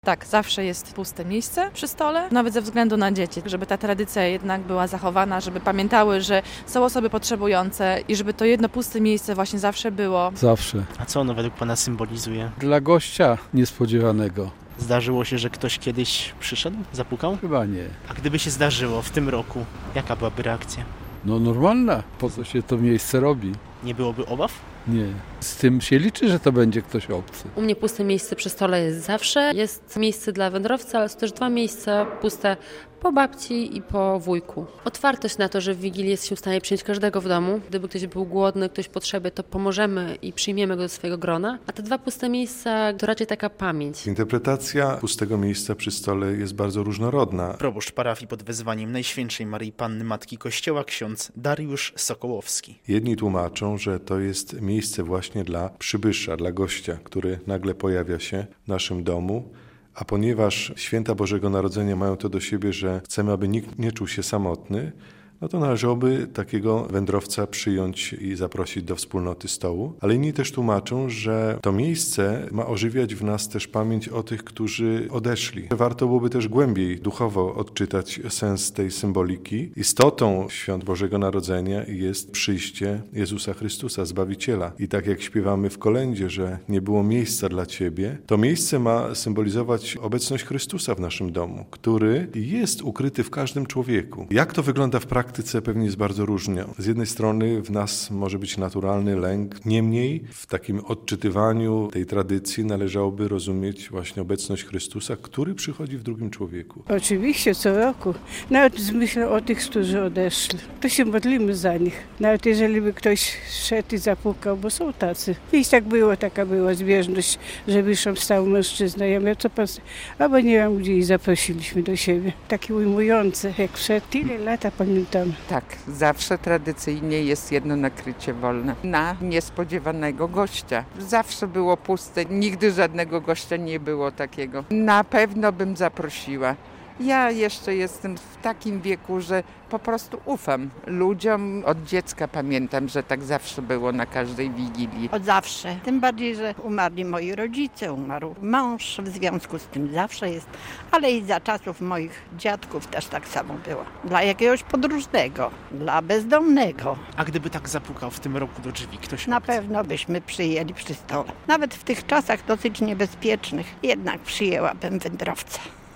Tak, zawsze jest puste miejsce przy stole, nawet ze względu na dzieci, żeby ta tradycja jednak była zachowana, żeby pamiętały, że są osoby potrzebujące i żeby to jedno puste miejsce właśnie zawsze było. Zawsze. A co ono według Pana symbolizuje? Dla gościa niespodziewanego. Zdarzyło się, że ktoś kiedyś przyszedł, zapukał? Chyba nie. A gdyby się zdarzyło w tym roku, jaka byłaby reakcja? No normalna. Po co się to miejsce robi? Nie byłoby obaw? Nie. Z tym się liczy, że to będzie ktoś obcy. U mnie puste miejsce przy stole jest zawsze. Jest miejsce dla wędrowca, ale są też 2 miejsca puste po babci i po wujku. Otwartość na to, że w Wigilię jesteśmy w stanie przyjąć każdego w domu. Gdyby ktoś był głodny, ktoś potrzebuje, to pomożemy i przyjmiemy go do swojego grona. A te 2 puste miejsca to raczej taka pamięć. Interpretacja pustego miejsca przy stole jest bardzo różnorodna. Proboszcz parafii pod wezwaniem Najświętszej Maryi Panny Matki Kościoła ksiądz Dariusz Sokołowski. Jedni tłumaczą, że to jest miejsce właśnie dla przybysza, dla gościa, który nagle pojawia się w naszym domu. A ponieważ święta Bożego Narodzenia mają to do siebie, że chcemy, aby nikt nie czuł się samotny, no to należałoby takiego wędrowca przyjąć i zaprosić do wspólnoty stołu. Ale inni też tłumaczą, że to miejsce ma ożywiać w nas też pamięć o tych, którzy odeszli. Warto byłoby też głębiej duchowo odczytać sens tej symboliki. Istotą świąt Bożego Narodzenia jest przyjście Jezusa Chrystusa, Zbawiciela. I tak jak śpiewamy w kolędzie, że nie było miejsca dla Ciebie, to miejsce ma symbolizować obecność Chrystusa w naszym domu, który jest ukryty w każdym człowieku. Jak to wygląda w praktyce, pewnie jest bardzo różnie. Z jednej strony w nas może być naturalny lęk, niemniej w takim odczytywaniu tej tradycji należałoby rozumieć właśnie obecność Chrystusa, który przychodzi w drugim człowieku. Oczywiście co roku. Nawet myślę o tych, którzy odeszli. To się modlimy za nich. Nawet jeżeli by ktoś szedł i zapukał, bo są tacy. Kiedyś tak było, taka była zbieżność, że wyszedł stał mężczyzna. Ja mówię, co pan... Albo nie wiem gdzie i zaprosiliśmy do siebie. Taki ujmujący, jak wszedł. Tyle lata pamiętam. Tak, zawsze tradycyjnie jest jedno nakrycie wolne na niespodziewanego gościa. Zawsze było puste, nigdy żadnego gościa nie było takiego. Na pewno bym zaprosiła. Ja jeszcze jestem w takim wieku, że po prostu ufam ludziom. Od dziecka pamiętam, że tak zawsze było na każdej Wigilii. Od zawsze. Tym bardziej, że umarli moi rodzice, umarł mąż, w związku z tym zawsze jest. Ale i za czasów moich dziadków też tak samo było. Dla jakiegoś podróżnego, dla bezdomnego. A gdyby tak zapukał w tym roku do drzwi ktoś Na obcy? pewno byśmy przyjęli przy stole. Nawet w tych czasach dosyć niebezpiecznych, jednak przyjęłabym wędrowca.